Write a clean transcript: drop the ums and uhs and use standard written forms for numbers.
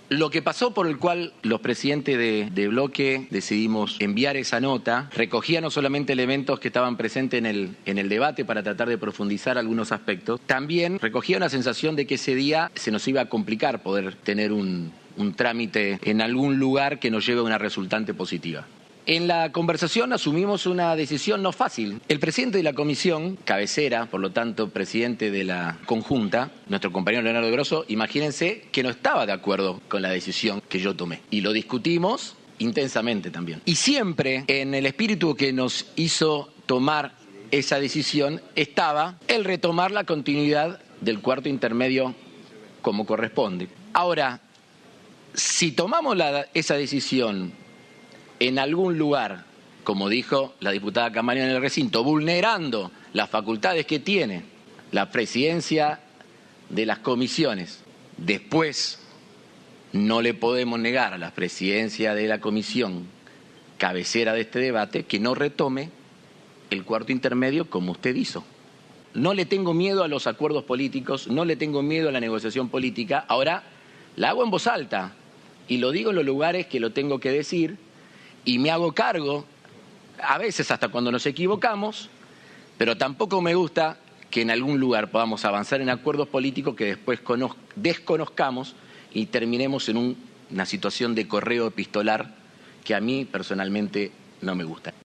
Lo que pasó por el cual los presidentes de bloque decidimos enviar esa nota recogía no solamente elementos que estaban presentes en el debate para tratar de profundizar algunos aspectos, también recogía una sensación de que ese día se nos iba a complicar poder tener un trámite en algún lugar que nos lleve a una resultante positiva. En la conversación asumimos una decisión no fácil. El presidente de la comisión, cabecera, por lo tanto presidente de la conjunta, nuestro compañero Leonardo Grosso, imagínense que no estaba de acuerdo con la decisión que yo tomé. Y lo discutimos intensamente también. Y siempre en el espíritu que nos hizo tomar esa decisión estaba el retomar la continuidad del cuarto intermedio como corresponde. Ahora, si tomamos esa decisión en algún lugar, como dijo la diputada Camarena en el recinto, vulnerando las facultades que tiene la presidencia de las comisiones, después no le podemos negar a la presidencia de la comisión cabecera de este debate que no retome el cuarto intermedio como usted hizo. No le tengo miedo a los acuerdos políticos, no le tengo miedo a la negociación política, ahora la hago en voz alta y lo digo en los lugares que lo tengo que decir. Y me hago cargo, a veces hasta cuando nos equivocamos, pero tampoco me gusta que en algún lugar podamos avanzar en acuerdos políticos que después desconozcamos y terminemos en una situación de correo epistolar que a mí personalmente no me gusta.